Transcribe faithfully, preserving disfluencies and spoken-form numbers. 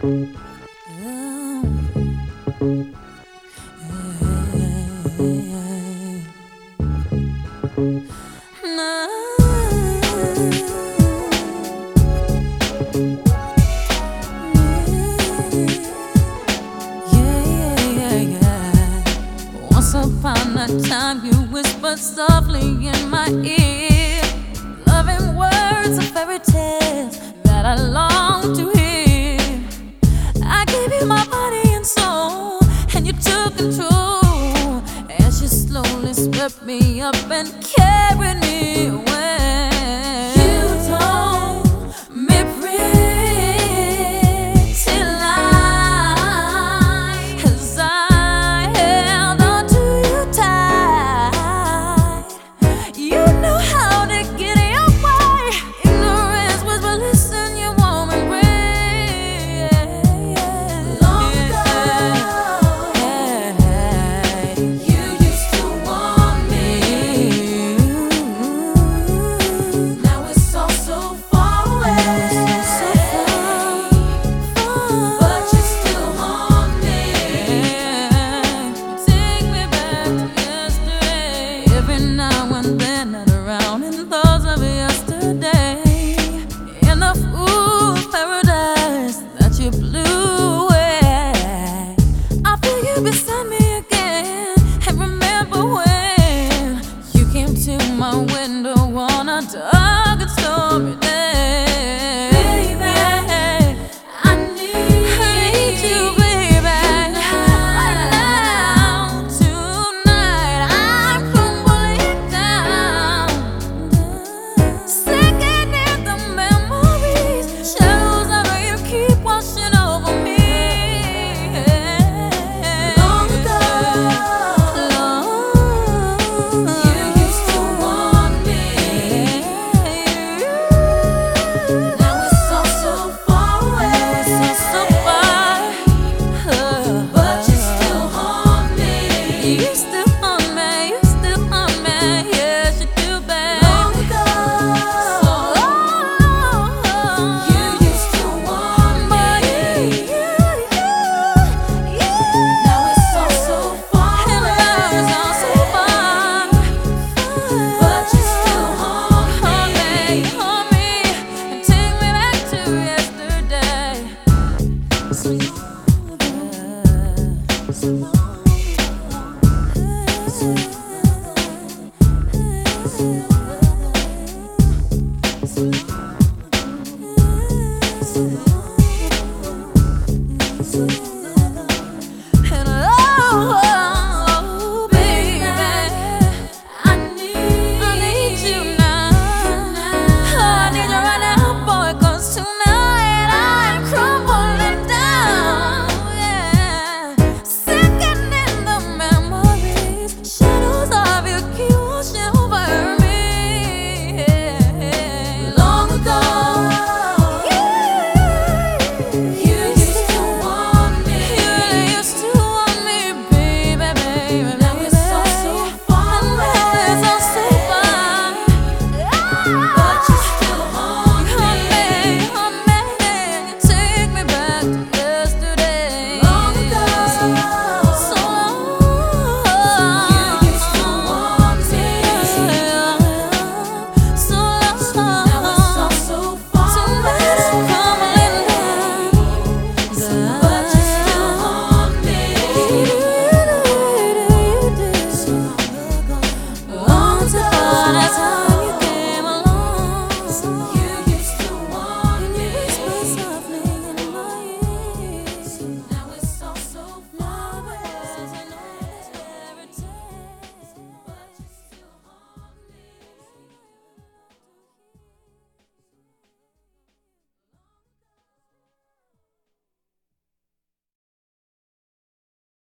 Upon a time you whispered softly in my ear, loving words of fairy tales that I long to hear. I gave you my body and soul, and you took control as you slowly swept me up and carried me away. You told me pretty lies as I beside me again, and remember when you came to my window on a dark and stormy day. Baby, I need, I need you, baby. Right now, tonight, I'm crumbling down, sinking in the memories, shadows of you keep washing over me. So